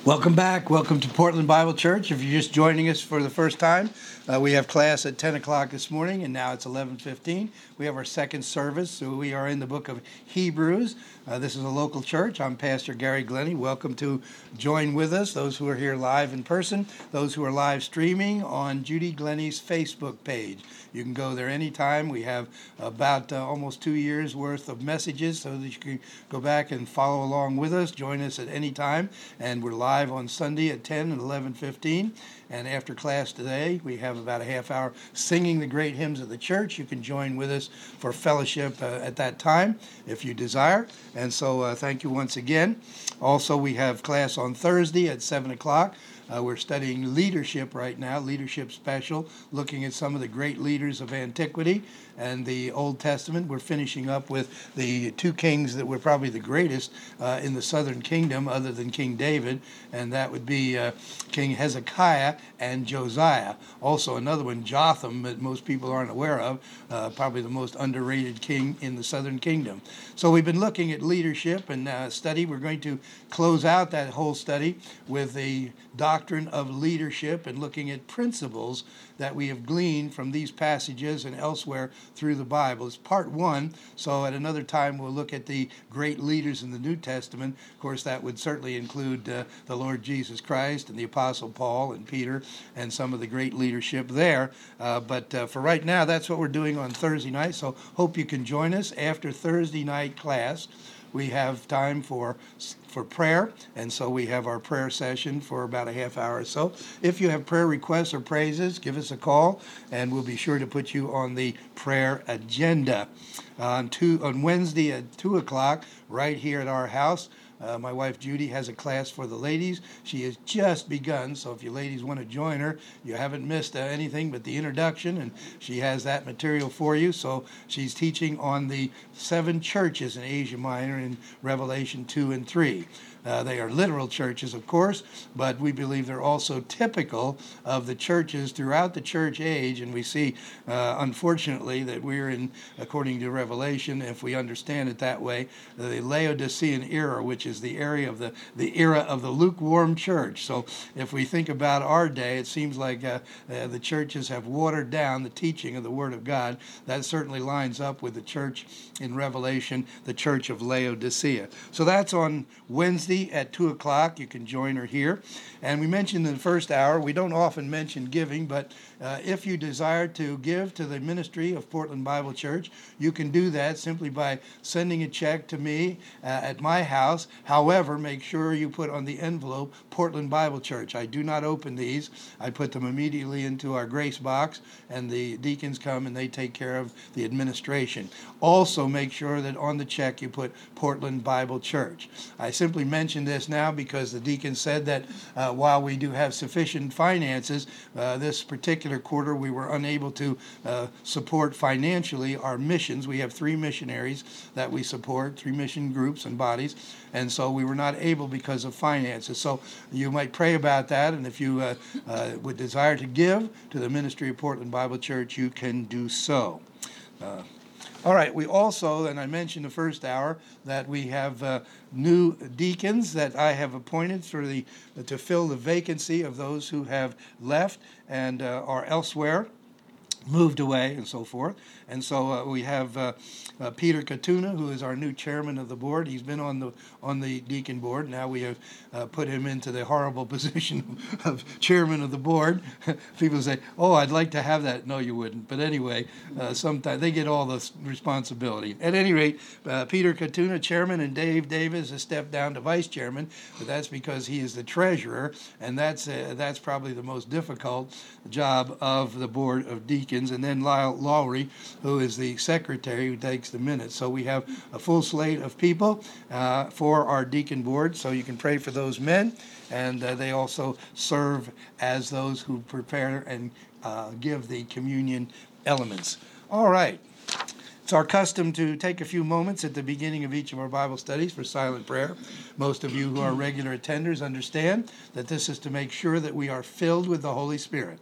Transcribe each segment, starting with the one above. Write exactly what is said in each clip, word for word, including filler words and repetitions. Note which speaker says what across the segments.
Speaker 1: Welcome back. Welcome to Portland Bible Church. If you're just joining us for the first time, uh, we have class at ten o'clock this morning, and now it's eleven fifteen. We have our second service, so we are in the book of Hebrews. Uh, this is a local church. I'm Pastor Gary Glennie. Welcome to join with us, those who are here live in person, those who are live streaming on Judy Glennie's Facebook page. You can go there anytime. We have about uh, almost two years worth of messages so that you can go back and follow along with us. Join us at any time, and we're live on Sunday at ten and eleven fifteen. And after class today, we have about a half hour singing the great hymns of the church. You can join with us for fellowship uh, at that time if you desire. And so uh, thank you once again. Also, we have class on Thursday at seven o'clock. Uh, we're studying leadership right now, leadership special, looking at some of the great leaders of antiquity and the Old Testament. We're finishing up with the two kings that were probably the greatest uh, in the southern kingdom other than King David, and that would be uh, King Hezekiah and Josiah. Also another one, Jotham, that most people aren't aware of, uh, probably the most underrated king in the southern kingdom. So we've been looking at leadership and uh, study. We're going to close out that whole study with the doctrine of leadership and looking at principles that we have gleaned from these passages and elsewhere through the Bible. It's part one, so at another time we'll look at the great leaders in the New Testament. Of course, that would certainly include uh, the Lord Jesus Christ and the Apostle Paul and Peter and some of the great leadership there. Uh, but uh, for right now, that's what we're doing on Thursday night, so hope you can join us after Thursday night class. We have time for for prayer, and so we have our prayer session for about a half hour or so. If you have prayer requests or praises, give us a call, and we'll be sure to put you on the prayer agenda. Uh, on, two, on Wednesday at two o'clock, right here at our house, Uh, my wife Judy has a class for the ladies. She has just begun, so if you ladies want to join her, you haven't missed uh, anything but the introduction, and she has that material for you. So she's teaching on the seven churches in Asia Minor in Revelation two and three. Uh, they are literal churches, of course, but we believe they're also typical of the churches throughout the church age, and we see, uh, unfortunately, that we're in, according to Revelation, if we understand it that way, the Laodicean era, which is the area of the, the era of the lukewarm church. So if we think about our day, it seems like uh, uh, the churches have watered down the teaching of the Word of God. That certainly lines up with the church in Revelation, the church of Laodicea. So that's on Wednesday at two o'clock. You can join her here. And we mentioned in the first hour, we don't often mention giving, but uh, if you desire to give to the ministry of Portland Bible Church, you can do that simply by sending a check to me uh, at my house. However, make sure you put on the envelope Portland Bible Church. I do not open these. I put them immediately into our grace box, and the deacons come and they take care of the administration. Also, make sure that on the check you put Portland Bible Church. I simply mention this now because the deacon said that uh, while we do have sufficient finances, uh, this particular quarter we were unable to uh, support financially our missions. We have three missionaries that we support, three mission groups and bodies, and so we were not able because of finances. So you might pray about that, and if you uh, uh, would desire to give to the ministry of Portland Bible Church, you can do so. Uh, All right, we also, and I mentioned the first hour, that we have uh, new deacons that I have appointed for the to fill the vacancy of those who have left and uh, are elsewhere, moved away, and so forth. And so uh, we have uh, uh, Peter Katuna, who is our new chairman of the board. He's been on the on the deacon board. Now we have uh, put him into the horrible position of chairman of the board. People say, "Oh, I'd like to have that." No, you wouldn't. But anyway, uh, sometimes they get all the responsibility. At any rate, uh, Peter Katuna, chairman, and Dave Davis has stepped down to vice chairman. But that's because he is the treasurer, and that's uh, that's probably the most difficult job of the board of deacons. And then Lyle Lowry, who is the secretary who takes the minutes. So we have a full slate of people uh, for our deacon board, so you can pray for those men, and uh, they also serve as those who prepare and uh, give the communion elements. All right. It's our custom to take a few moments at the beginning of each of our Bible studies for silent prayer. Most of you who are regular attenders understand that this is to make sure that we are filled with the Holy Spirit.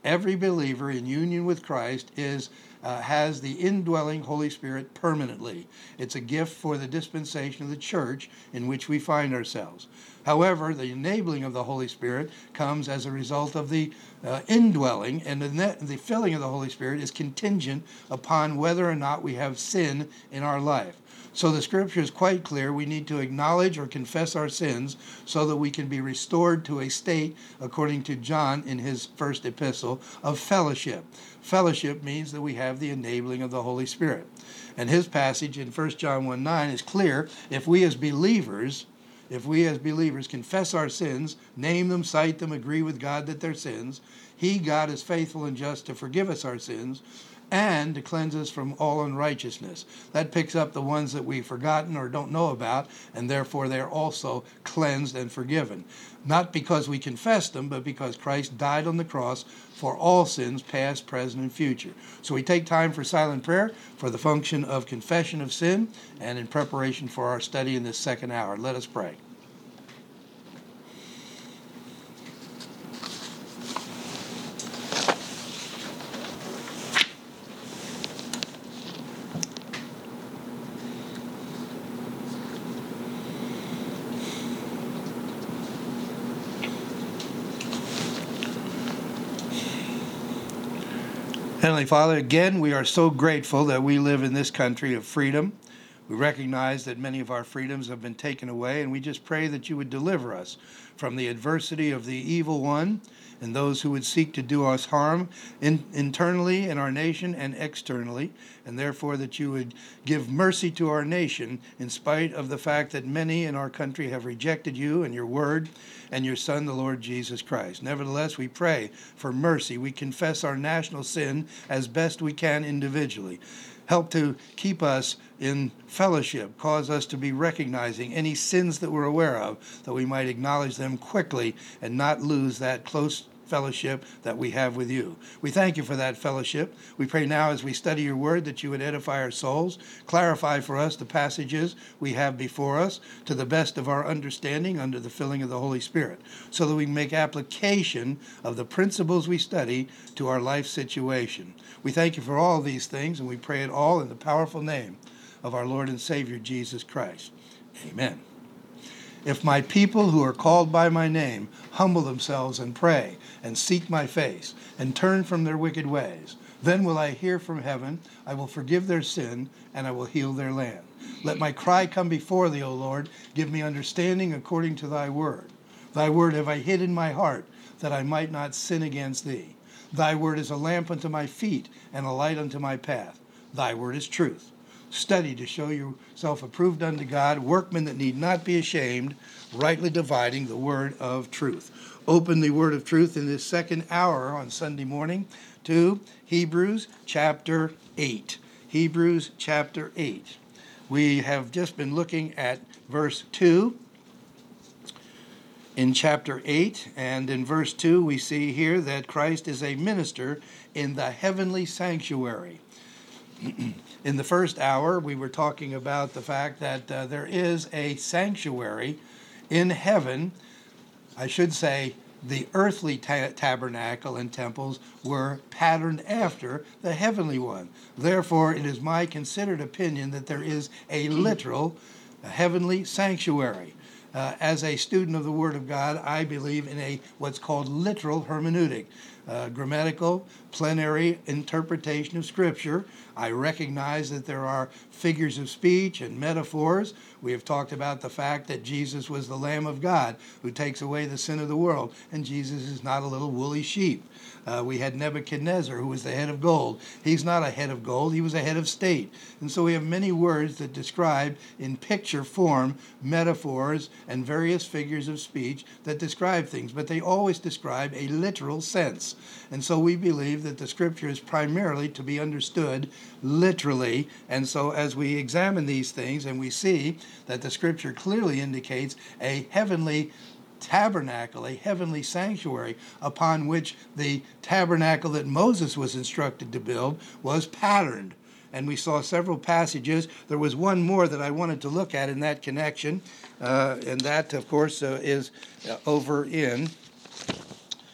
Speaker 1: Every believer in union with Christ is uh, has the indwelling Holy Spirit permanently. It's a gift for the dispensation of the church in which we find ourselves. However, the enabling of the Holy Spirit comes as a result of the uh, indwelling, and the, net, the filling of the Holy Spirit is contingent upon whether or not we have sin in our life. So the scripture is quite clear. We need to acknowledge or confess our sins so that we can be restored to a state, according to John in his first epistle, of fellowship. Fellowship means that we have the enabling of the Holy Spirit. And his passage in First John one nine is clear. If we as believers, if we as believers confess our sins, name them, cite them, agree with God that they're sins, he, God, is faithful and just to forgive us our sins and to cleanse us from all unrighteousness. That picks up the ones that we've forgotten or don't know about, and therefore they're also cleansed and forgiven. Not because we confessed them, but because Christ died on the cross for all sins, past, present, and future. So we take time for silent prayer for the function of confession of sin and in preparation for our study in this second hour. Let us pray. Heavenly Father, again, we are so grateful that we live in this country of freedom. We recognize that many of our freedoms have been taken away, and we just pray that you would deliver us from the adversity of the evil one and those who would seek to do us harm in, internally in our nation and externally, and therefore that you would give mercy to our nation in spite of the fact that many in our country have rejected you and your word and your Son, the Lord Jesus Christ. Nevertheless, we pray for mercy. We confess our national sin as best we can individually. Help to keep us in fellowship. Cause us to be recognizing any sins that we're aware of, that we might acknowledge them quickly and not lose that close fellowship that we have with you. We thank you for that fellowship. We pray now as we study your word that you would edify our souls, clarify for us the passages we have before us to the best of our understanding under the filling of the Holy Spirit, so that we can make application of the principles we study to our life situation. We thank you for all these things, and we pray it all in the powerful name of our Lord and Savior, Jesus Christ. Amen. If my people who are called by my name humble themselves and pray and seek my face and turn from their wicked ways, then will I hear from heaven, I will forgive their sin, and I will heal their land. Let my cry come before thee, O Lord. Give me understanding according to thy word. Thy word have I hid in my heart, that I might not sin against thee. Thy word is a lamp unto my feet and a light unto my path. Thy word is truth. Study to show yourself approved unto God, workmen that need not be ashamed, rightly dividing the word of truth. Open the word of truth in this second hour on Sunday morning to Hebrews chapter eight. Hebrews chapter eight. We have just been looking at verse two in chapter eight, and in verse two we see here that Christ is a minister in the heavenly sanctuary. In the first hour, we were talking about the fact that uh, there is a sanctuary in heaven. I should say the earthly ta- tabernacle and temples were patterned after the heavenly one. Therefore, it is my considered opinion that there is a literal a heavenly sanctuary. Uh, as a student of the Word of God, I believe in a what's called literal hermeneutic, uh, grammatical, plenary interpretation of Scripture. I recognize that there are figures of speech and metaphors. We have talked about the fact that Jesus was the Lamb of God who takes away the sin of the world, and Jesus is not a little woolly sheep. Uh, we had Nebuchadnezzar, who was the head of gold. He's not a head of gold, he was a head of state. And so we have many words that describe in picture form metaphors and various figures of speech that describe things, but they always describe a literal sense. And so we believe that the Scripture is primarily to be understood literally. And so as we examine these things and we see that the Scripture clearly indicates a heavenly tabernacle, a heavenly sanctuary, upon which the tabernacle that Moses was instructed to build was patterned. And we saw several passages. There was one more that I wanted to look at in that connection, uh, and that, of course, uh, is uh, over in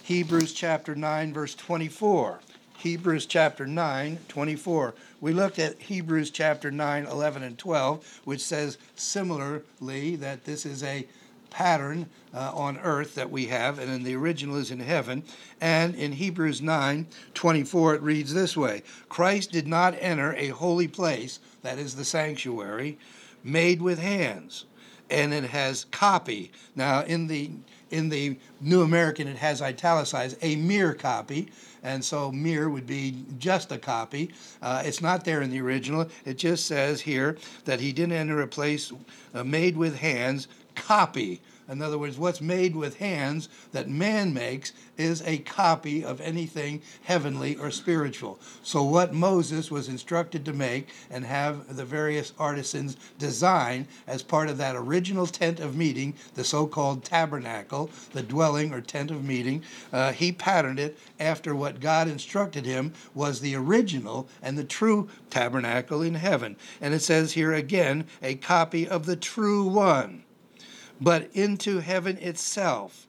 Speaker 1: Hebrews chapter nine, verse twenty-four. Hebrews chapter nine, twenty-four. We looked at Hebrews chapter nine, eleven, and twelve, which says similarly that this is a pattern uh, on earth that we have, and in the original is in heaven. And in Hebrews nine, twenty-four, it reads this way: Christ did not enter a holy place, that is the sanctuary, made with hands. And it has copy. Now, in the in the New American, it has italicized, a mere copy. And so mere would be just a copy. Uh, it's not there in the original. It just says here that he didn't enter a place uh, made with hands, copy. In other words, what's made with hands that man makes is a copy of anything heavenly or spiritual. So what Moses was instructed to make and have the various artisans design as part of that original tent of meeting, the so-called tabernacle, the dwelling or tent of meeting, uh, he patterned it after what God instructed him was the original and the true tabernacle in heaven. And it says here again, a copy of the true one, but into heaven itself,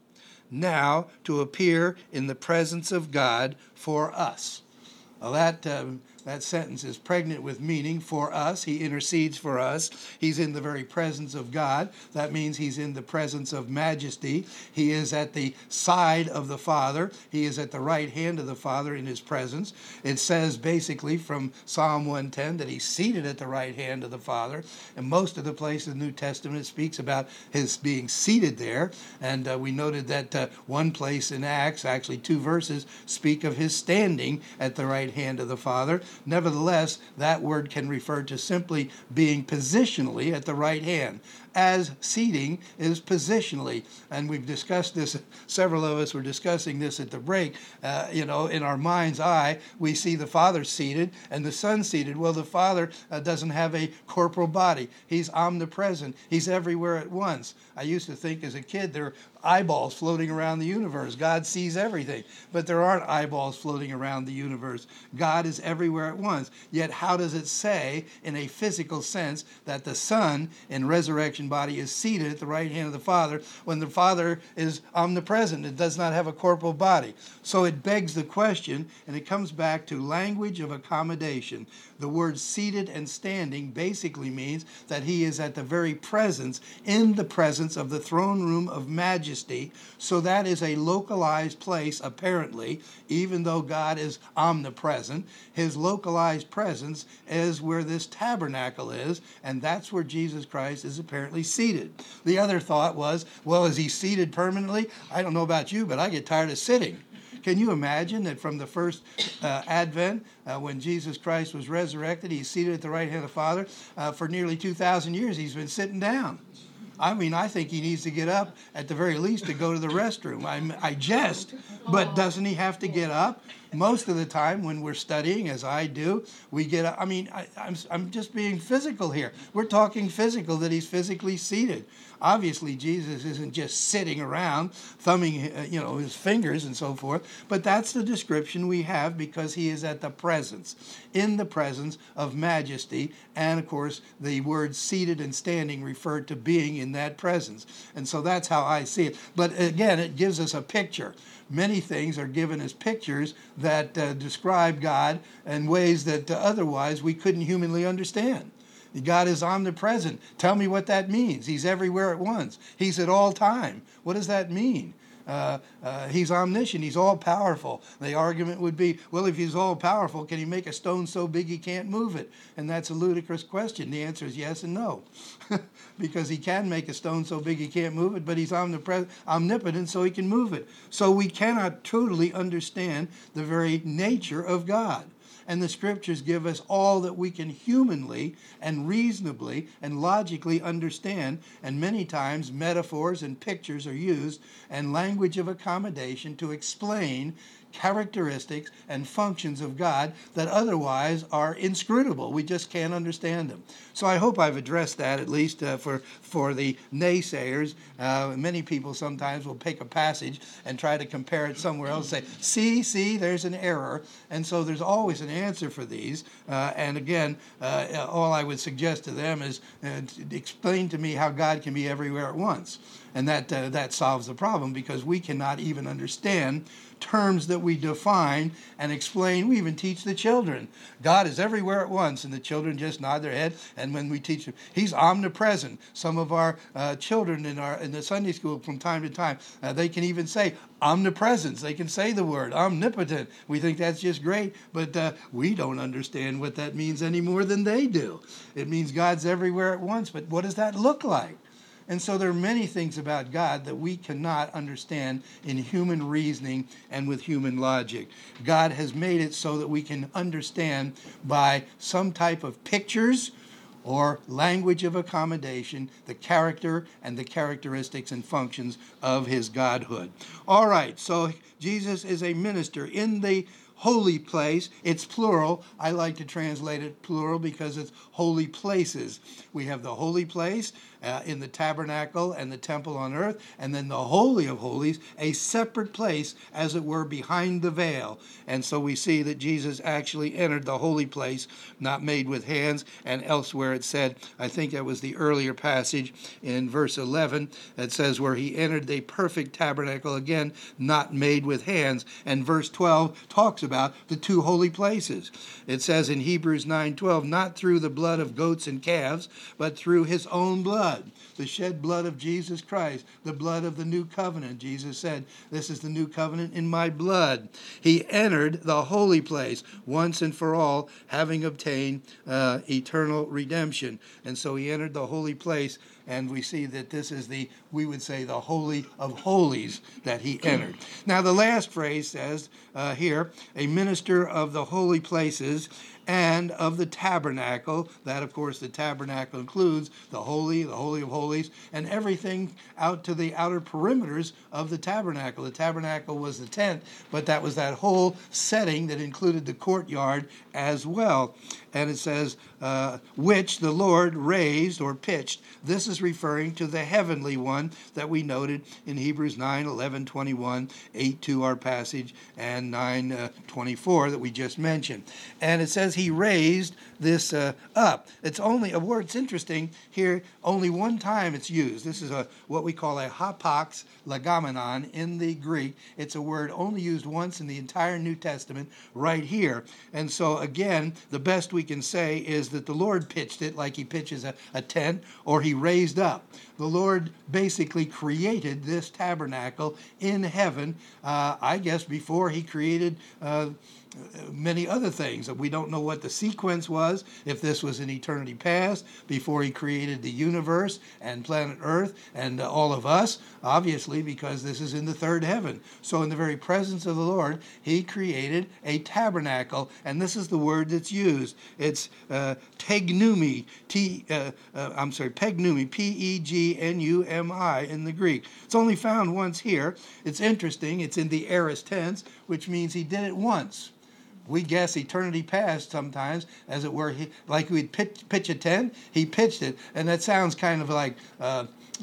Speaker 1: now to appear in the presence of God for us. Well, that um, that sentence is pregnant with meaning. For us, he intercedes for us. He's in the very presence of God. That means he's in the presence of majesty. He is at the side of the Father. He is at the right hand of the Father in his presence. It says basically from Psalm one ten that he's seated at the right hand of the Father. And most of the places in the New Testament it speaks about his being seated there. And uh, we noted that uh, one place in Acts, actually two verses, speak of his standing at the right hand of the Father. Nevertheless, that word can refer to simply being positionally at the right hand, as seating is positionally. And we've discussed this, several of us were discussing this at the break. Uh, you know, in our mind's eye, we see the Father seated and the Son seated. Well, the Father uh, doesn't have a corporal body. He's omnipresent. He's everywhere at once. I used to think as a kid there are eyeballs floating around the universe. God sees everything, but there aren't eyeballs floating around the universe. God is everywhere at once. Yet how does it say in a physical sense that the Son in resurrection body is seated at the right hand of the Father when the Father is omnipresent? It does not have a corporal body. So it begs the question, and it comes back to language of accommodation. The word seated and standing basically means that he is at the very presence, in the presence of the throne room of majesty. So that is a localized place, apparently, even though God is omnipresent. His localized presence is where this tabernacle is, and that's where Jesus Christ is apparently seated. The other thought was, well, is he seated permanently? I don't know about you, but I get tired of sitting. Can you imagine that from the first uh, Advent, uh, when Jesus Christ was resurrected, he's seated at the right hand of the Father? Uh, for nearly two thousand years, he's been sitting down. I mean, I think he needs to get up at the very least to go to the restroom. I, I jest, but doesn't he have to get up? Most of the time when we're studying, as I do, we get up. I mean, I, I'm, I'm just being physical here. We're talking physical, that he's physically seated. Obviously, Jesus isn't just sitting around, thumbing, uh, you know, his fingers and so forth, but that's the description we have because he is at the presence, in the presence of majesty, and of course, the words seated and standing refer to being in that presence. And so that's how I see it. But again, it gives us a picture. Many things are given as pictures that uh, describe God in ways that uh, otherwise we couldn't humanly understand. God is omnipresent. Tell me what that means. He's everywhere at once. He's at all time. What does that mean? Uh, uh, he's omniscient. He's all-powerful. The argument would be, well, if he's all-powerful, can he make a stone so big he can't move it? And that's a ludicrous question. The answer is yes and no. Because he can make a stone so big he can't move it, but he's omnipresent, omnipotent, so he can move it. So we cannot totally understand the very nature of God. And the scriptures give us all that we can humanly and reasonably and logically understand. And many times metaphors and pictures are used and language of accommodation to explain characteristics and functions of God that otherwise are inscrutable. We just can't understand them. So I hope I've addressed that, at least uh, for, for the naysayers. Uh, many people sometimes will pick a passage and try to compare it somewhere else, say, see, see, there's an error. And so there's always an answer for these. Uh, and again, uh, all I would suggest to them is uh, to explain to me how God can be everywhere at once. And that uh, that solves the problem, because we cannot even understand terms that we define and explain. We even teach the children. God is everywhere at once, and the children just nod their head. And when we teach them, He's omnipresent. Some of our uh, children in our in the Sunday school from time to time, uh, they can even say omnipresence. They can say the word omnipotent. We think that's just great, but uh, we don't understand what that means any more than they do. It means God's everywhere at once, but what does that look like? And so there are many things about God that we cannot understand in human reasoning and with human logic. God has made it so that we can understand by some type of pictures or language of accommodation the character and the characteristics and functions of his godhood. All right, so Jesus is a minister in the holy place. It's plural. I like to translate it plural because it's holy places. We have the holy place uh, in the tabernacle and the temple on earth, and then the Holy of Holies, a separate place, as it were, behind the veil. And so we see that Jesus actually entered the holy place, not made with hands, and elsewhere it said, I think that was the earlier passage in verse eleven, that says where he entered the perfect tabernacle, again, not made with hands. And verse twelve talks about the two holy places. It says in Hebrews nine twelve, not through the blood of goats and calves, but through his own blood, the shed blood of Jesus Christ, the blood of the new covenant. Jesus said, this is the new covenant in my blood. He entered the holy place once and for all, having obtained uh, eternal redemption. And so he entered the holy place, and we see that this is the, we would say, the Holy of Holies that he entered. Now, the last phrase says uh, here, a minister of the holy places and of the tabernacle. That, of course, the tabernacle includes the holy, the Holy of Holies, and everything out to the outer perimeters of the tabernacle. The tabernacle was the tent, but that was that whole setting that included the courtyard as well. And it says, uh, which the Lord raised or pitched. This is referring to the heavenly one that we noted in Hebrews nine, eleven, twenty-one, eight two, our passage, and nine, uh, twenty-four that we just mentioned. And it says he raised this uh, up. It's only a word, it's interesting here, only one time it's used. This is a what we call a hapax legomenon in the Greek. It's a word only used once in the entire New Testament right here. And so again, the best we can say is that the Lord pitched it like he pitches a, a tent, or he raised up. The Lord basically created this tabernacle in heaven, uh, I guess before he created uh, many other things. We don't know what the sequence was, if this was in eternity past, before he created the universe and planet Earth and uh, all of us, obviously, because this is in the third heaven. So in the very presence of the Lord, he created a tabernacle, and this is the word that's used. It's uh, tegnumi, T, uh, uh, I'm sorry, pegnumi, P E G N U M I in the Greek. It's only found once here. It's interesting. It's in the aorist tense, which means he did it once. We guess eternity past sometimes, as it were, he, like we'd pitch, pitch a tent, he pitched it. And that sounds kind of like, uh,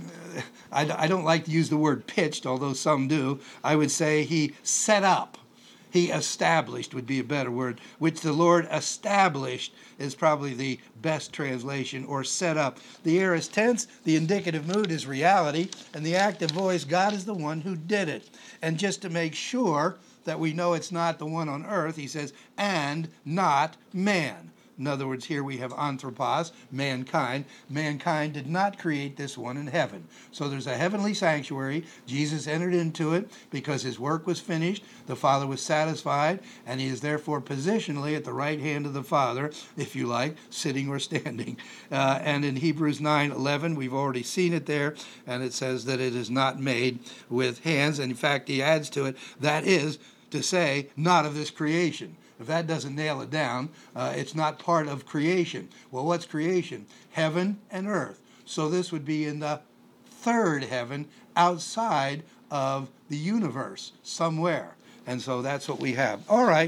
Speaker 1: I, I don't like to use the word pitched, although some do. I would say he set up. He established would be a better word, which the Lord established is probably the best translation, or set up. The aorist tense, the indicative mood is reality, and the active voice, God is the one who did it. And just to make sure that we know it's not the one on earth, he says, and not man. In other words, here we have anthropos, mankind. Mankind did not create this one in heaven. So there's a heavenly sanctuary. Jesus entered into it because his work was finished. The Father was satisfied, and he is therefore positionally at the right hand of the Father, if you like, sitting or standing. Uh, and in Hebrews nine eleven, we've already seen it there, and it says that it is not made with hands. And in fact, he adds to it, that is to say, not of this creation. If that doesn't nail it down, uh, it's not part of creation. Well, what's creation? Heaven and earth. So this would be in the third heaven, outside of the universe, somewhere. And so that's what we have. All right.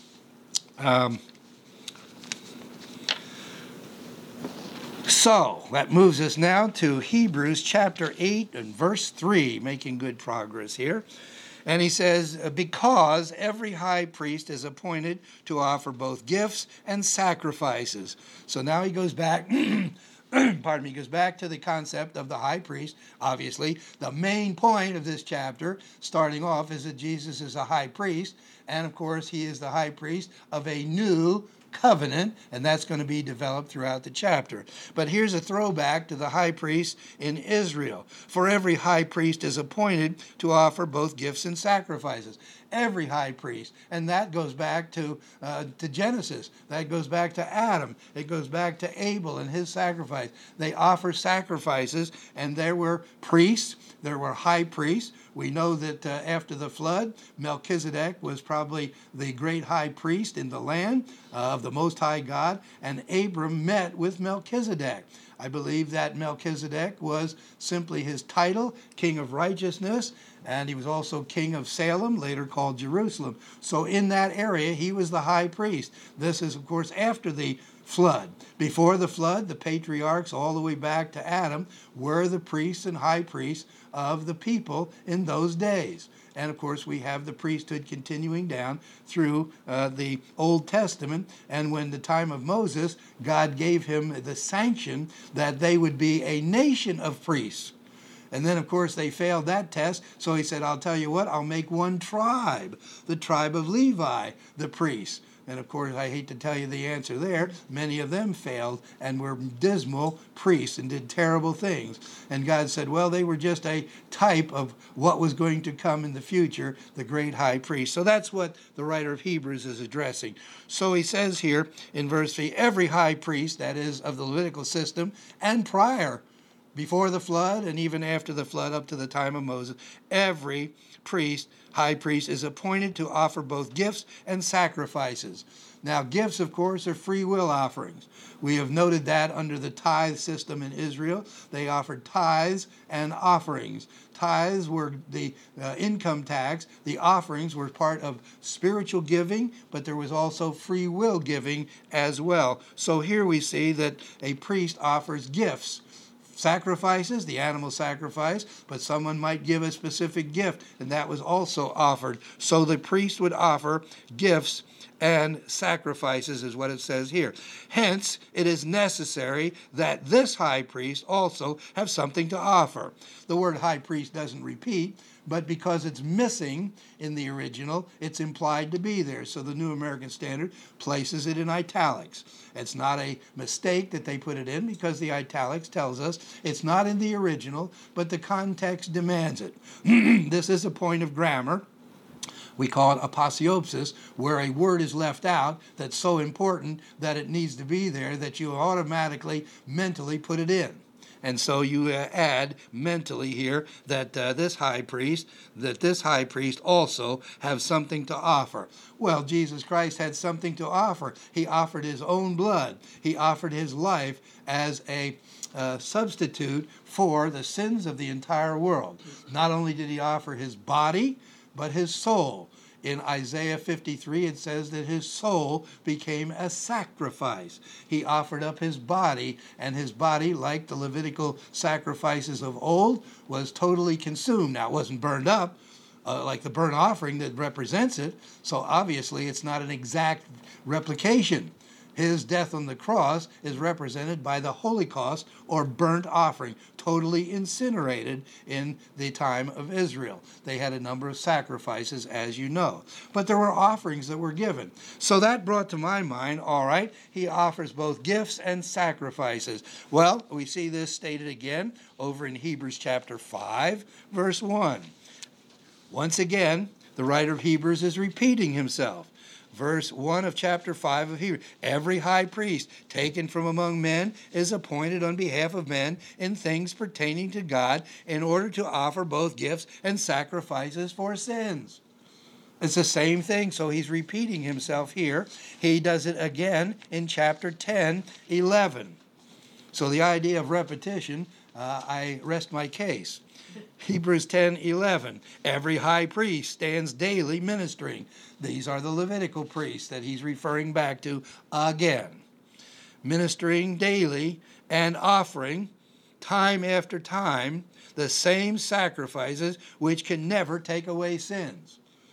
Speaker 1: Um, so that moves us now to Hebrews chapter eight and verse three, making good progress here. And he says, because every high priest is appointed to offer both gifts and sacrifices. So now he goes back pardon me, goes back to the concept of the high priest. Obviously, the main point of this chapter, starting off, is that Jesus is a high priest, and of course, he is the high priest of a new covenant, and that's going to be developed throughout the chapter. But here's a throwback to the high priest in Israel. For every high priest is appointed to offer both gifts and sacrifices. Every high priest, and that goes back to uh, to Genesis. That goes back to Adam. It goes back to Abel and his sacrifice. They offer sacrifices, and there were priests. There were high priests. We know that uh, after the flood, Melchizedek was probably the great high priest in the land uh, of the Most High God, and Abram met with Melchizedek. I believe that Melchizedek was simply his title, King of Righteousness, and he was also king of Salem, later called Jerusalem. So in that area, he was the high priest. This is, of course, after the flood. Before the flood, the patriarchs, all the way back to Adam, were the priests and high priests of the people in those days. And of course, we have the priesthood continuing down through uh, the Old Testament. And when the time of Moses, God gave him the sanction that they would be a nation of priests. And then, of course, they failed that test. So he said, I'll tell you what, I'll make one tribe, the tribe of Levi, the priests. And of course, I hate to tell you the answer there. Many of them failed and were dismal priests and did terrible things. And God said, well, they were just a type of what was going to come in the future, the great high priest. So that's what the writer of Hebrews is addressing. So he says here in verse three, every high priest, that is, of the Levitical system, and prior, before the flood and even after the flood up to the time of Moses, every priest, high priest, is appointed to offer both gifts and sacrifices. Now, gifts, of course, are free will offerings. We have noted that under the tithe system in Israel. They offered tithes and offerings. Tithes were the uh, income tax. The offerings were part of spiritual giving, but there was also free will giving as well. So here we see that a priest offers gifts. Sacrifices, the animal sacrifice, but someone might give a specific gift, and that was also offered. So the priest would offer gifts and sacrifices, is what it says here. Hence, it is necessary that this high priest also have something to offer. The word high priest doesn't repeat, but because it's missing in the original, it's implied to be there. So the New American Standard places it in italics. It's not a mistake that they put it in, because the italics tells us it's not in the original, but the context demands it. This is a point of grammar. We call it aposiosis, where a word is left out that's so important that it needs to be there that you automatically, mentally put it in. And so you uh, add mentally here that uh, this high priest, that this high priest also have something to offer. Well, Jesus Christ had something to offer. He offered his own blood. He offered his life as a uh, substitute for the sins of the entire world. Not only did he offer his body, but his soul. In Isaiah fifty-three, it says that his soul became a sacrifice. He offered up his body, and his body, like the Levitical sacrifices of old, was totally consumed. Now, it wasn't burned up uh, like the burnt offering that represents it, so obviously it's not an exact replication. His death on the cross is represented by the Holocaust, or burnt offering, totally incinerated in the time of Israel. They had a number of sacrifices, as you know. But there were offerings that were given. So that brought to my mind, all right, he offers both gifts and sacrifices. Well, we see this stated again over in Hebrews chapter five, verse one. Once again, the writer of Hebrews is repeating himself. Verse one of chapter five of Hebrews. Every high priest taken from among men is appointed on behalf of men in things pertaining to God, in order to offer both gifts and sacrifices for sins. It's the same thing, so he's repeating himself here. He does it again in chapter ten, eleven. So the idea of repetition, uh, I rest my case. Hebrews ten eleven. Every high priest stands daily ministering. These are the Levitical priests that he's referring back to again. Ministering daily and offering, time after time, the same sacrifices which can never take away sins.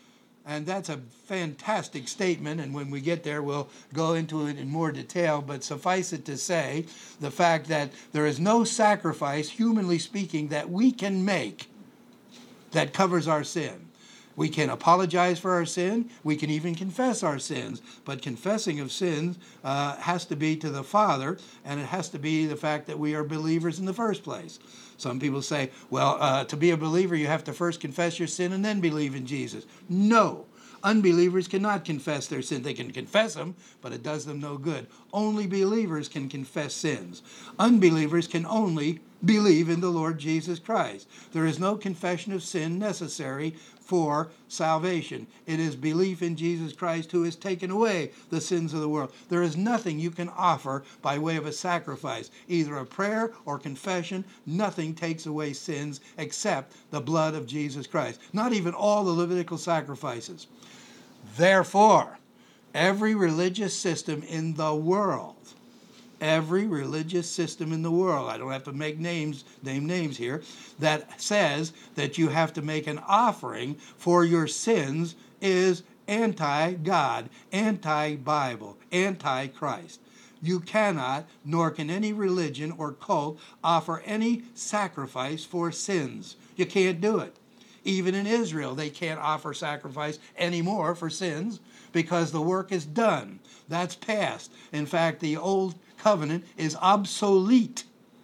Speaker 1: And that's a fantastic statement, and when we get there, we'll go into it in more detail. But suffice it to say, the fact that there is no sacrifice, humanly speaking, that we can make that covers our sin. We can apologize for our sin. We can even confess our sins. But confessing of sins uh, has to be to the Father, and it has to be the fact that we are believers in the first place. Some people say, well, uh, to be a believer, you have to first confess your sin and then believe in Jesus. No. Unbelievers cannot confess their sin. They can confess them, but it does them no good. Only believers can confess sins. Unbelievers can only believe in the Lord Jesus Christ. There is no confession of sin necessary for salvation. It is belief in Jesus Christ who has taken away the sins of the world. There is nothing you can offer by way of a sacrifice, either a prayer or confession. Nothing takes away sins except the blood of Jesus Christ. Not even all the Levitical sacrifices. Therefore, every religious system in the world, every religious system in the world, I don't have to make names, name names here, that says that you have to make an offering for your sins is anti-God, anti-Bible, anti-Christ. You cannot, nor can any religion or cult, offer any sacrifice for sins. You can't do it. Even in Israel, they can't offer sacrifice anymore for sins because the work is done. That's past. In fact, the old covenant is obsolete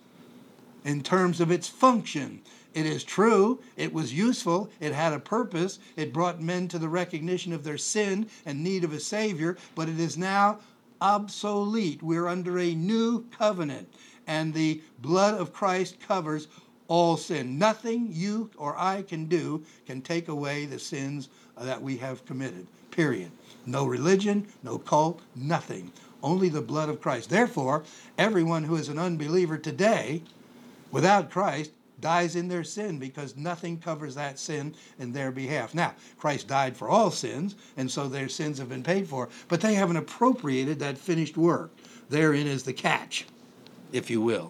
Speaker 1: in terms of its function. It is true, it was useful, it had a purpose, it brought men to the recognition of their sin and need of a Savior, but it is now obsolete. We're under a new covenant, and the blood of Christ covers all sin. Nothing you or I can do can take away the sins that we have committed, period. No religion, no cult, nothing. Only the blood of Christ. Therefore, everyone who is an unbeliever today, without Christ, dies in their sin because nothing covers that sin in their behalf. Now, Christ died for all sins, and so their sins have been paid for, but they haven't appropriated that finished work. Therein is the catch, if you will.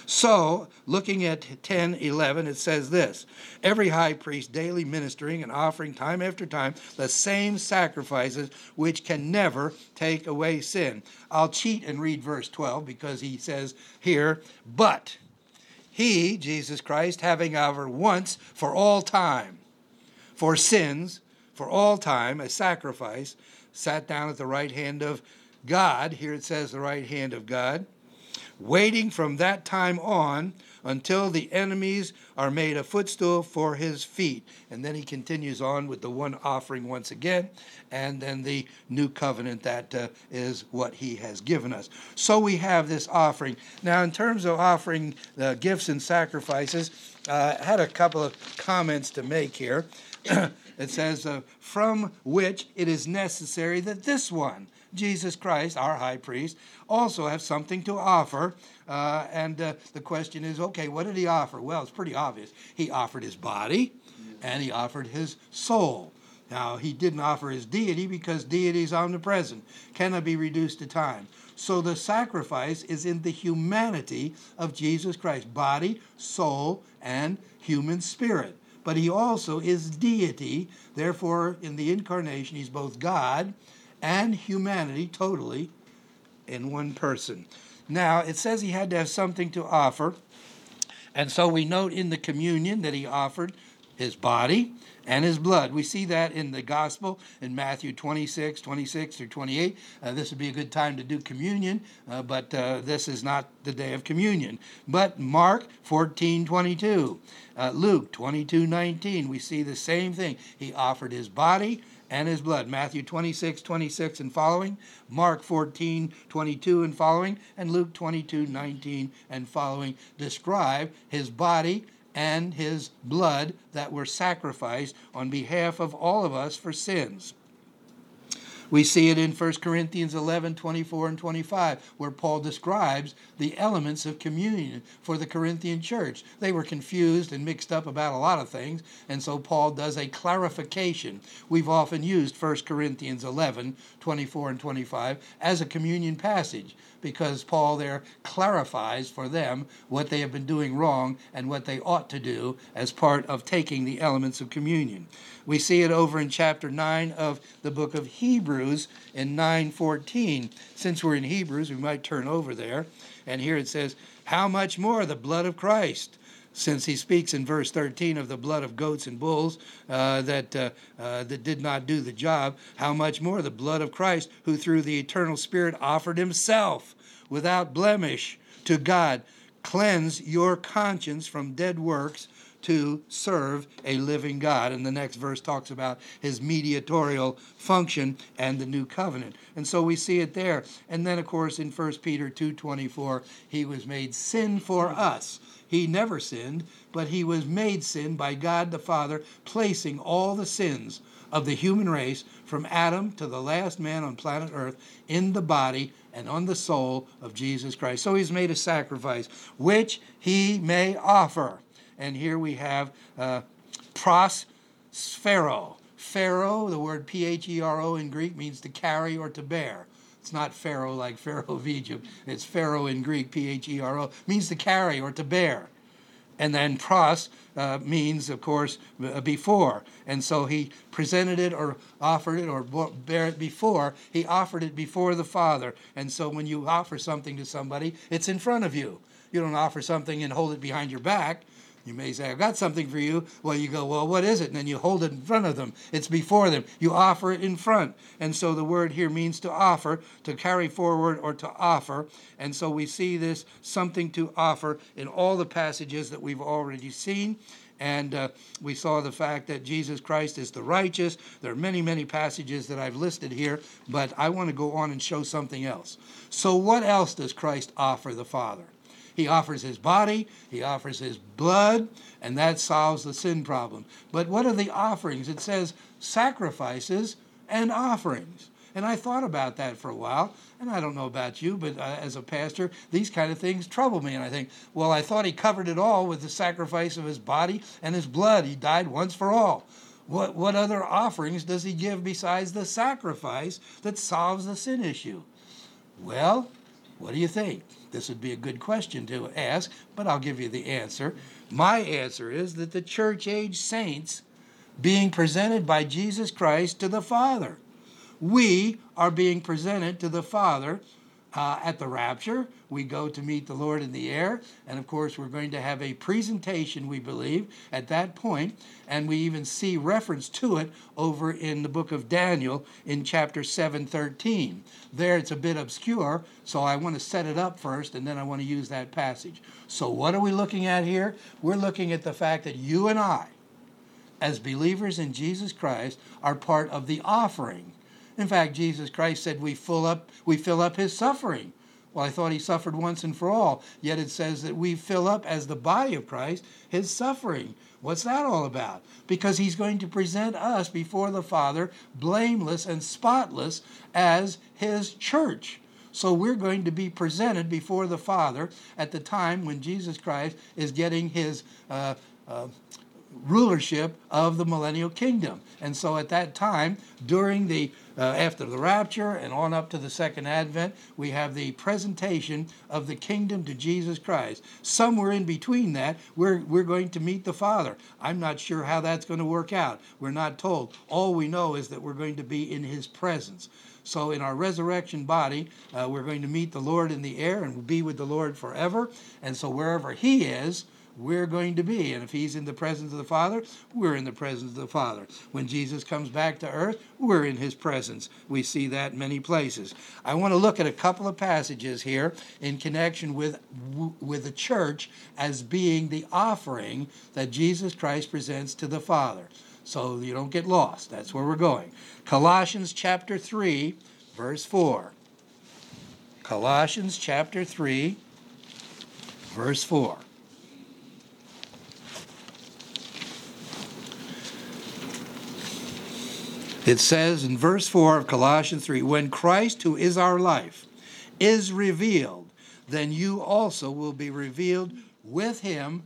Speaker 1: So, looking at ten eleven, it says this: every high priest daily ministering and offering time after time the same sacrifices which can never take away sin. I'll cheat and read verse twelve because he says here, but he, Jesus Christ, having offered once for all time, for sins, for all time, a sacrifice, sat down at the right hand of God. Here it says the right hand of God, waiting from that time on until the enemies are made a footstool for his feet. And then he continues on with the one offering once again, and then the new covenant that uh, is what he has given us. So we have this offering. Now, in terms of offering uh, gifts and sacrifices, uh, I had a couple of comments to make here. It says, uh, from which it is necessary that this one, Jesus Christ, our high priest, also have something to offer. Uh, and uh, the question is, okay, what did he offer? Well, it's pretty obvious. He offered his body and he offered his soul. Now, he didn't offer his deity because deity is omnipresent, cannot be reduced to time. So the sacrifice is in the humanity of Jesus Christ, body, soul, and human spirit. But he also is deity. Therefore, in the incarnation, he's both God and humanity totally in one person. Now, it says he had to have something to offer. And so we note in the communion that he offered his body and his blood. We see that in the gospel in Matthew twenty-six, twenty-six through twenty-eight. Uh, this would be a good time to do communion, uh, but uh, this is not the day of communion. But Mark fourteen, twenty-two, uh, Luke twenty-two, nineteen, we see the same thing. He offered his body and his blood. Matthew twenty-six, twenty-six and following, Mark fourteen, twenty-two and following, and Luke twenty-two, nineteen and following describe his body and his blood that were sacrificed on behalf of all of us for sins. We see it in First Corinthians eleven, twenty-four and twenty-five, where Paul describes the elements of communion for the Corinthian church. They were confused and mixed up about a lot of things, and so Paul does a clarification. We've often used First Corinthians eleven, twenty-four and twenty-five as a communion passage, because Paul there clarifies for them what they have been doing wrong and what they ought to do as part of taking the elements of communion. We see it over in chapter nine of the book of Hebrews in nine fourteen. Since we're in Hebrews, we might turn over there. And here it says, how much more the blood of Christ? Since he speaks in verse thirteen of the blood of goats and bulls uh, that uh, uh, that did not do the job, how much more the blood of Christ, who through the eternal Spirit offered himself without blemish to God. Cleanse your conscience from dead works to serve a living God. And the next verse talks about his mediatorial function and the new covenant. And so we see it there. And then, of course, in First Peter two twenty-four, he was made sin for us. He never sinned, but he was made sin by God the Father, placing all the sins of the human race from Adam to the last man on planet Earth in the body and on the soul of Jesus Christ. So he's made a sacrifice, which he may offer. And here we have uh, pros sphero. Pharaoh, the word P H E R O in Greek, means to carry or to bear. It's not Pharaoh like Pharaoh of Egypt. It's Pharaoh in Greek, P H E R O, means to carry or to bear. And then pros uh, means, of course, before. And so he presented it or offered it or bare it before. He offered it before the Father. And so when you offer something to somebody, it's in front of you. You don't offer something and hold it behind your back. You may say, I've got something for you. Well, you go, well, what is it? And then you hold it in front of them. It's before them. You offer it in front. And so the word here means to offer, to carry forward or to offer. And so we see this something to offer in all the passages that we've already seen. And uh, we saw the fact that Jesus Christ is the righteous. There are many, many passages that I've listed here, but I want to go on and show something else. So what else does Christ offer the Father? He offers his body, he offers his blood, and that solves the sin problem. But what are the offerings? It says sacrifices and offerings. And I thought about that for a while, and I don't know about you, but uh, as a pastor, these kind of things trouble me. And I think, well, I thought he covered it all with the sacrifice of his body and his blood. He died once for all. What, what other offerings does he give besides the sacrifice that solves the sin issue? Well, what do you think? This would be a good question to ask, but I'll give you the answer. My answer is that the church-age saints being presented by Jesus Christ to the Father. We are being presented to the Father uh, at the rapture. We go to meet the Lord in the air, and of course we're going to have a presentation, we believe, at that point, and we even see reference to it over in the book of Daniel in chapter seven thirteen. There it's a bit obscure, so I want to set it up first, and then I want to use that passage. So what are we looking at here? We're looking at the fact that you and I, as believers in Jesus Christ, are part of the offering. In fact, Jesus Christ said we fill up, we fill up his suffering. Well, I thought he suffered once and for all. Yet it says that we fill up, as the body of Christ, his suffering. What's that all about? Because he's going to present us before the Father, blameless and spotless, as his church. So we're going to be presented before the Father at the time when Jesus Christ is getting his uh, uh, rulership of the millennial kingdom. And so at that time, during the uh, after the rapture and on up to the second advent, we have the presentation of the kingdom to Jesus Christ. Somewhere in between that, we're we're going to meet the Father. I'm not sure how that's going to work out. We're not told. All we know is that we're going to be in his presence. So in our resurrection body, uh, we're going to meet the Lord in the air and be with the Lord forever. And so wherever he is, we're going to be. And if he's in the presence of the Father, we're in the presence of the Father. When Jesus comes back to earth, we're in his presence. We see that in many places. I want to look at a couple of passages here in connection with, with the church as being the offering that Jesus Christ presents to the Father. So you don't get lost. That's where we're going. Colossians chapter three, verse four. Colossians chapter three, verse four. It says in verse four of Colossians three, when Christ, who is our life, is revealed, then you also will be revealed with him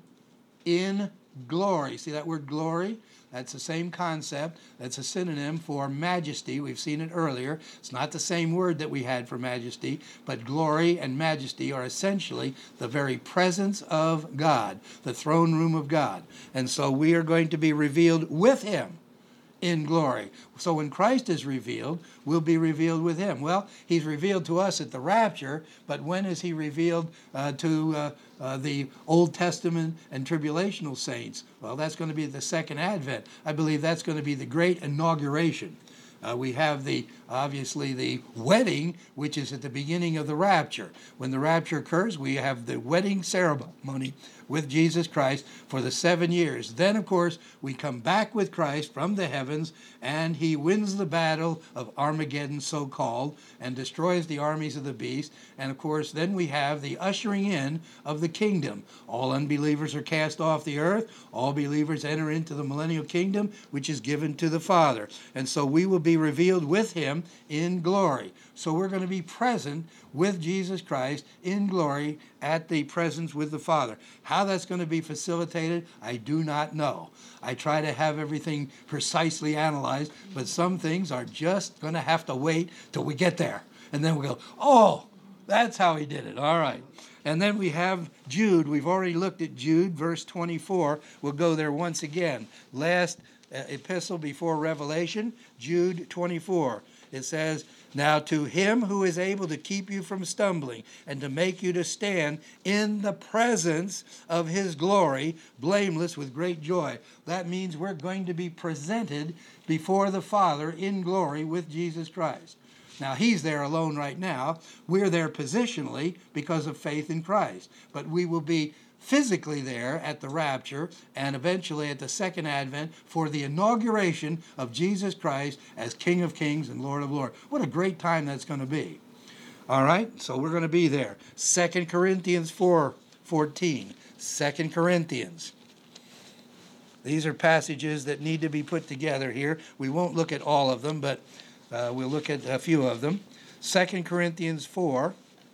Speaker 1: in glory. See that word glory? That's the same concept. That's a synonym for majesty. We've seen it earlier. It's not the same word that we had for majesty, but glory and majesty are essentially the very presence of God, the throne room of God. And so we are going to be revealed with him in glory. So when Christ is revealed, we'll be revealed with him. Well, he's revealed to us at the rapture, but when is he revealed uh, to uh, uh, the Old Testament and tribulational saints? Well, that's going to be the second advent. I believe that's going to be the great inauguration. Uh, we have the, obviously, the wedding, which is at the beginning of the rapture. When the rapture occurs, we have the wedding ceremony with Jesus Christ for the seven years. Then, of course, we come back with Christ from the heavens, and he wins the battle of Armageddon, so-called, and destroys the armies of the beast. And, of course, then we have the ushering in of the kingdom. All unbelievers are cast off the earth. All believers enter into the millennial kingdom, which is given to the Father. And so we will be revealed with him in glory. So we're going to be present with Jesus Christ in glory at the presence with the Father. How that's going to be facilitated, I do not know. I try to have everything precisely analyzed, but some things are just going to have to wait till we get there. And then we'll go, oh, that's how he did it. All right. And then we have Jude. We've already looked at Jude, verse twenty-four. We'll go there once again. Last uh, epistle before Revelation, Jude twenty-four. It says, now to him who is able to keep you from stumbling and to make you to stand in the presence of his glory, blameless with great joy. That means we're going to be presented before the Father in glory with Jesus Christ. Now, he's there alone right now. We're there positionally because of faith in Christ. But we will be physically there at the rapture and eventually at the second advent for the inauguration of Jesus Christ as King of Kings and Lord of Lords. What a great time that's going to be. All right, so we're going to be there. Second Corinthians four fourteen. Second Corinthians. These are passages that need to be put together here. We won't look at all of them, but uh, we'll look at a few of them. Second Corinthians four.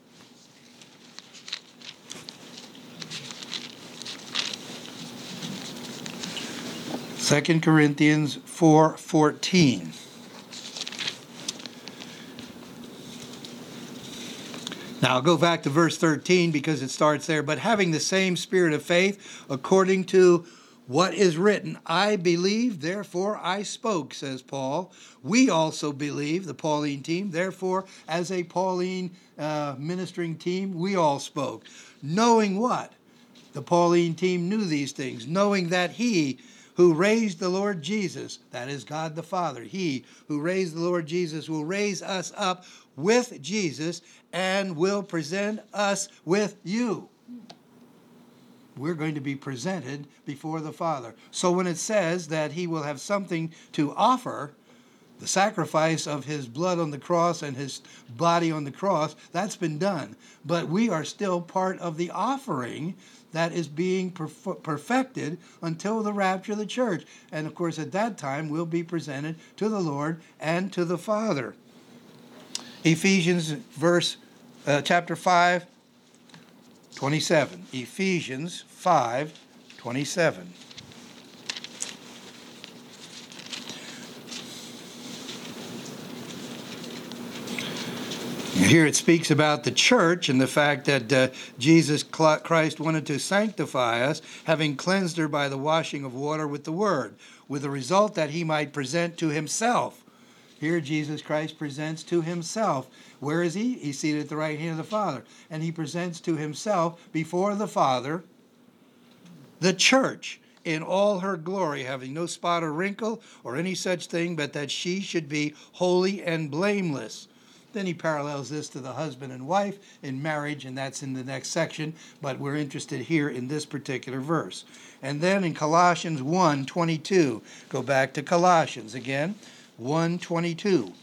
Speaker 1: Second Corinthians four fourteen. Now I'll go back to verse thirteen because it starts there. But having the same spirit of faith, according to what is written, I believe, therefore I spoke, says Paul. We also believe, the Pauline team. Therefore, as a Pauline uh, ministering team, we all spoke. Knowing what? The Pauline team knew these things. Knowing that he who raised the Lord Jesus, that is God the Father, he who raised the Lord Jesus will raise us up with Jesus and will present us with you. We're going to be presented before the Father. So when it says that he will have something to offer, the sacrifice of his blood on the cross and his body on the cross, that's been done. But we are still part of the offering that is being perf- perfected until the rapture of the church. And of course, at that time, we'll be presented to the Lord and to the Father. Ephesians verse, uh, chapter five, twenty-seven. Ephesians five, twenty-seven. Here it speaks about the church and the fact that uh, Jesus Christ wanted to sanctify us, having cleansed her by the washing of water with the word, with the result that he might present to himself. Here Jesus Christ presents to himself. Where is he? He's seated at the right hand of the Father. And he presents to himself before the Father the church in all her glory, having no spot or wrinkle or any such thing, but that she should be holy and blameless. Then he parallels this to the husband and wife in marriage, and that's in the next section, but we're interested here in this particular verse. And then in Colossians one twenty-two, go back to Colossians again, one twenty-two.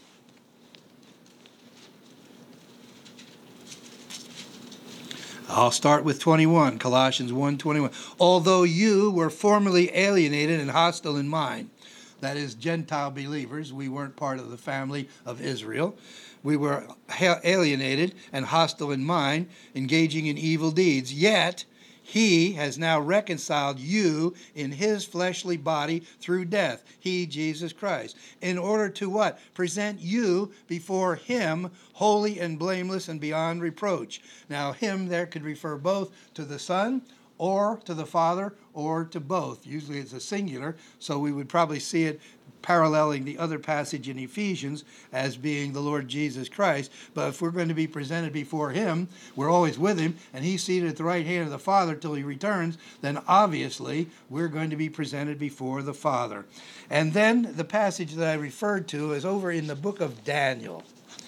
Speaker 1: I'll start with twenty-one, Colossians one twenty-one. Although you were formerly alienated and hostile in mind, that is, Gentile believers. We weren't part of the family of Israel. We were alienated and hostile in mind, engaging in evil deeds. Yet, he has now reconciled you in his fleshly body through death, he, Jesus Christ, in order to what? Present you before him holy and blameless and beyond reproach. Now, him there could refer both to the Son or to the Father or to both. Usually it's a singular, so we would probably see it paralleling the other passage in Ephesians as being the Lord Jesus Christ. But if we're going to be presented before him, we're always with him, and he's seated at the right hand of the Father till he returns, then obviously we're going to be presented before the Father. And then the passage that I referred to is over in the book of Daniel.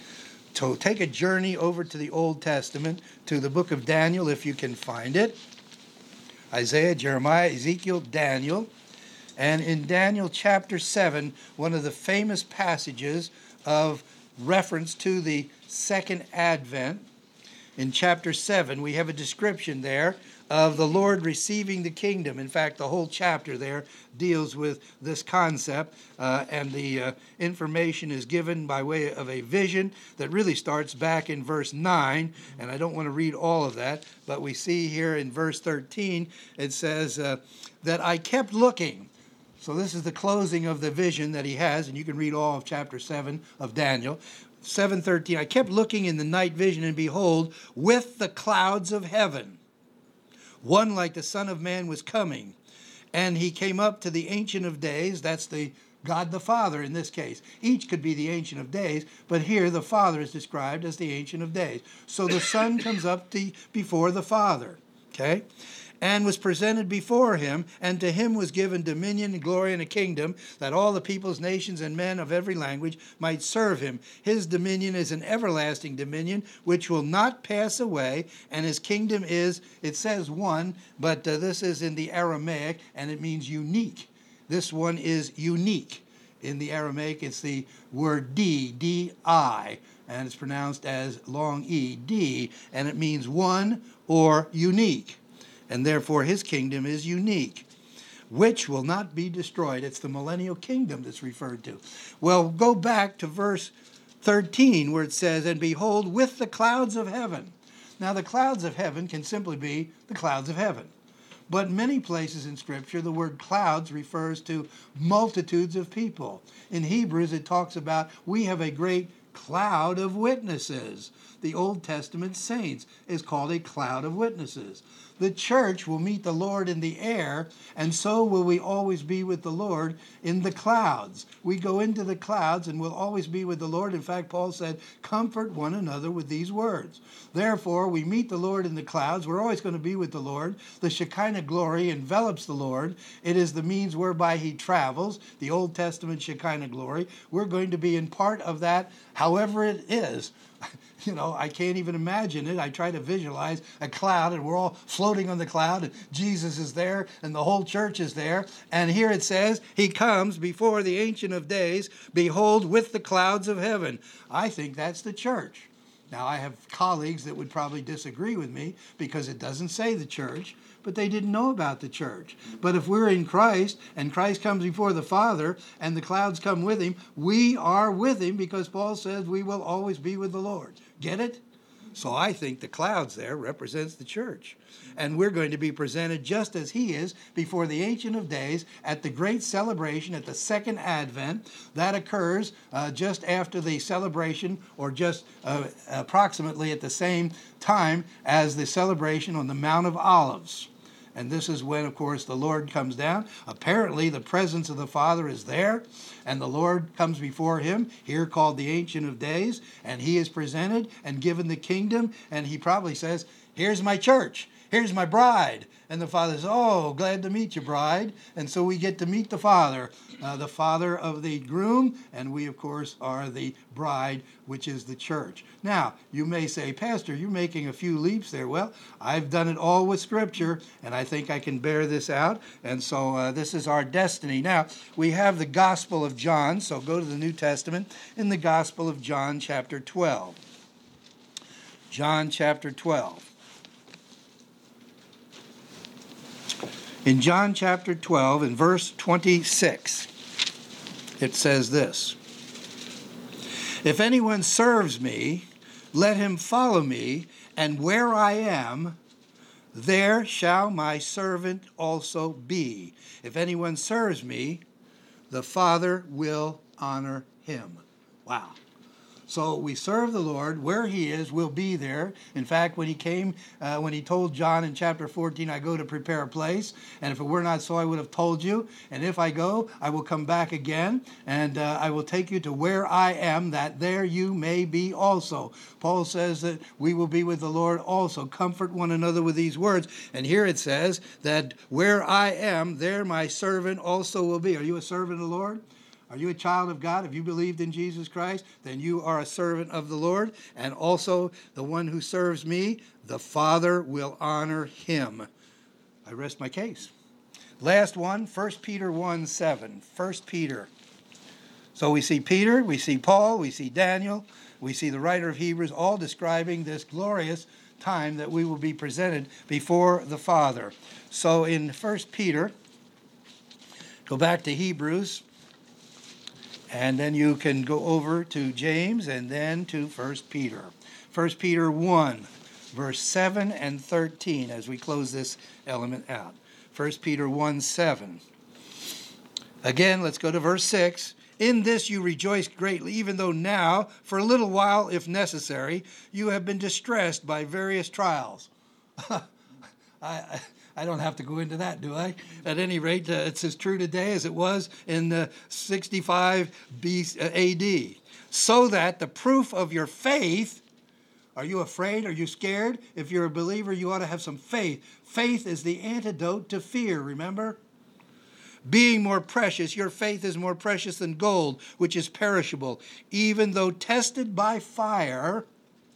Speaker 1: So take a journey over to the Old Testament, to the book of Daniel, if you can find it. Isaiah, Jeremiah, Ezekiel, Daniel. And in Daniel chapter seven, one of the famous passages of reference to the second advent, in chapter seven, we have a description there of the Lord receiving the kingdom. In fact, the whole chapter there deals with this concept, uh, and the uh, information is given by way of a vision that really starts back in verse nine, and I don't want to read all of that, but we see here in verse thirteen, it says uh, that I kept looking. So this is the closing of the vision that he has, and you can read all of chapter seven of Daniel. seven thirteen, I kept looking in the night vision, and behold, with the clouds of heaven, one like the Son of Man was coming. And he came up to the Ancient of Days. That's the God the Father in this case. Each could be the Ancient of Days, but here the Father is described as the Ancient of Days. So the Son comes up to, before the Father, okay? And was presented before him, and to him was given dominion and glory and a kingdom, that all the peoples, nations, and men of every language might serve him. His dominion is an everlasting dominion, which will not pass away, and his kingdom is, it says one, but uh, this is in the Aramaic, and it means unique. This one is unique. In the Aramaic, it's the word D, D I, and it's pronounced as long E, D, and it means one or unique. And therefore his kingdom is unique, which will not be destroyed. It's the millennial kingdom that's referred to. Well, go back to verse thirteen where it says, and behold, with the clouds of heaven. Now the clouds of heaven can simply be the clouds of heaven. But many places in Scripture, the word clouds refers to multitudes of people. In Hebrews, it talks about, we have a great cloud of witnesses. The Old Testament saints is called a cloud of witnesses. The church will meet the Lord in the air, and so will we always be with the Lord in the clouds. We go into the clouds and we'll always be with the Lord. In fact, Paul said, comfort one another with these words. Therefore, we meet the Lord in the clouds. We're always going to be with the Lord. The Shekinah glory envelops the Lord. It is the means whereby he travels, the Old Testament Shekinah glory. We're going to be in part of that, however it is. You know, I can't even imagine it. I try to visualize a cloud, and we're all floating on the cloud, and Jesus is there, and the whole church is there. And here it says, he comes before the Ancient of Days, behold, with the clouds of heaven. I think that's the church. Now, I have colleagues that would probably disagree with me because it doesn't say the church, but they didn't know about the church. But if we're in Christ, and Christ comes before the Father, and the clouds come with him, we are with him because Paul says we will always be with the Lord. Get it? So I think the clouds there represents the church. And we're going to be presented just as he is before the Ancient of Days at the great celebration at the second advent. That occurs uh, just after the celebration, or just uh, approximately at the same time as the celebration on the Mount of Olives. And this is when, of course, the Lord comes down. Apparently, the presence of the Father is there, and the Lord comes before him, here called the Ancient of Days, and he is presented and given the kingdom, and he probably says, here's my church, here's my bride. And the Father says, oh, glad to meet you, bride. And so we get to meet the Father, uh, the Father of the groom, and we, of course, are the bride, which is the church. Now, you may say, Pastor, you're making a few leaps there. Well, I've done it all with Scripture, and I think I can bear this out. And so uh, this is our destiny. Now, we have the Gospel of John, so go to the New Testament in the Gospel of John, chapter twelve. John, chapter twelve. In John chapter twelve, in verse twenty-six, it says this: "If anyone serves me, let him follow me, and where I am, there shall my servant also be. If anyone serves me, the Father will honor him." Wow. So we serve the Lord. Where he is, we'll be there. In fact, when he came, uh, when he told John in chapter fourteen, "I go to prepare a place, and if it were not so, I would have told you. And if I go, I will come back again, and uh, I will take you to where I am, that there you may be also." Paul says that we will be with the Lord also. Comfort one another with these words. And here it says that where I am, there my servant also will be. Are you a servant of the Lord? Are you a child of God? Have you believed in Jesus Christ? Then you are a servant of the Lord. And also the one who serves me, the Father will honor him. I rest my case. Last one, First Peter one seven. First Peter. So we see Peter, we see Paul, we see Daniel, we see the writer of Hebrews, all describing this glorious time that we will be presented before the Father. So in First Peter, go back to Hebrews, and then you can go over to James and then to First Peter. First Peter one, verse seven and thirteen, as we close this element out. First Peter one seven. Again, let's go to verse six. "In this you rejoice greatly, even though now, for a little while, if necessary, you have been distressed by various trials." I, I I don't have to go into that, do I? At any rate, uh, it's as true today as it was in uh, sixty-five A D. "So that the proof of your faith," are you afraid? Are you scared? If you're a believer, you ought to have some faith. Faith is the antidote to fear, remember? "Being more precious, your faith is more precious than gold, which is perishable, even though tested by fire,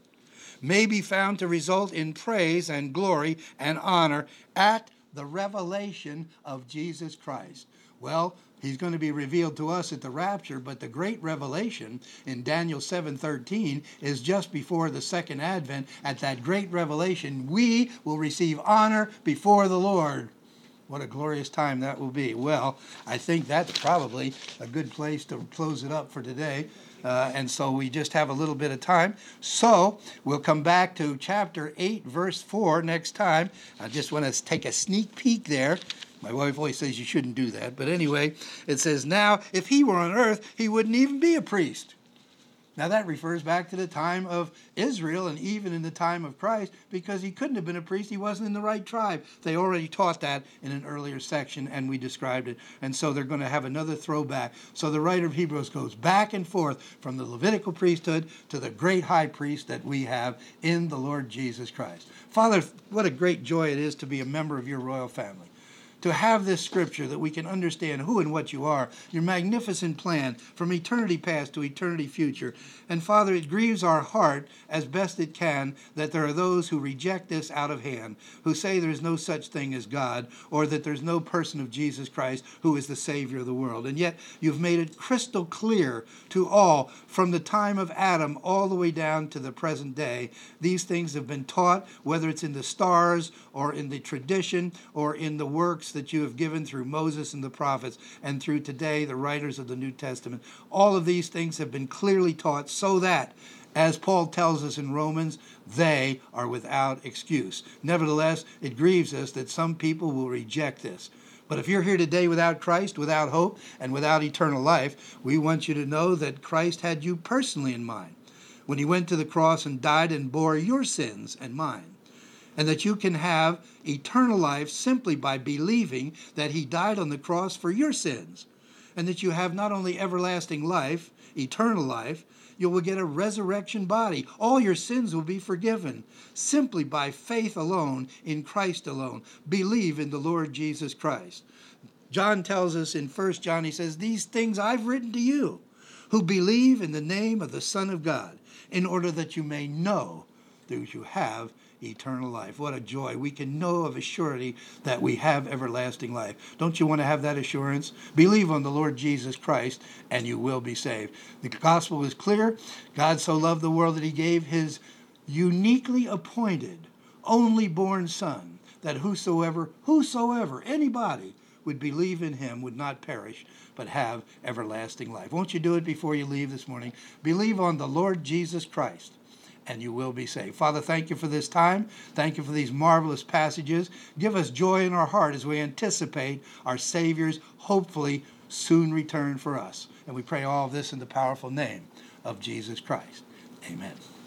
Speaker 1: may be found to result in praise and glory and honor at the revelation of Jesus Christ." Well, he's going to be revealed to us at the rapture, but the great revelation in Daniel seven thirteen is just before the second advent. At that great revelation, we will receive honor before the Lord. What a glorious time that will be. Well, I think that's probably a good place to close it up for today. Uh, and so we just have a little bit of time. So we'll come back to chapter eight, verse four next time. I just want to take a sneak peek there. My wife always says you shouldn't do that. But anyway, it says, "Now, if he were on earth, he wouldn't even be a priest." Now that refers back to the time of Israel and even in the time of Christ, because he couldn't have been a priest. He wasn't in the right tribe. They already taught that in an earlier section, and we described it. And so they're going to have another throwback. So the writer of Hebrews goes back and forth from the Levitical priesthood to the great high priest that we have in the Lord Jesus Christ. Father, what a great joy it is to be a member of your royal family. To have this scripture that we can understand who and what you are, your magnificent plan from eternity past to eternity future. And Father, it grieves our heart as best it can that there are those who reject this out of hand, who say there's no such thing as God, or that there's no person of Jesus Christ who is the Savior of the world. And yet you've made it crystal clear to all from the time of Adam all the way down to the present day. These things have been taught, whether it's in the stars or in the tradition or in the works that you have given through Moses and the prophets and through today the writers of the New Testament. All of these things have been clearly taught so that, as Paul tells us in Romans, they are without excuse. Nevertheless, it grieves us that some people will reject this. But if you're here today without Christ, without hope, and without eternal life, we want you to know that Christ had you personally in mind when he went to the cross and died and bore your sins and mine. And that you can have eternal life simply by believing that he died on the cross for your sins. And that you have not only everlasting life, eternal life, you will get a resurrection body. All your sins will be forgiven simply by faith alone, in Christ alone. Believe in the Lord Jesus Christ. John tells us in First John, he says, "These things I've written to you who believe in the name of the Son of God, in order that you may know that you have eternal life." What a joy. We can know of a surety that we have everlasting life. Don't you want to have that assurance? Believe on the Lord Jesus Christ and you will be saved. The gospel is clear. God so loved the world that he gave his uniquely appointed, only born Son, that whosoever, whosoever, anybody would believe in him would not perish, but have everlasting life. Won't you do it before you leave this morning? Believe on the Lord Jesus Christ, and you will be saved. Father, thank you for this time. Thank you for these marvelous passages. Give us joy in our heart as we anticipate our Savior's hopefully soon return for us. And we pray all of this in the powerful name of Jesus Christ. Amen.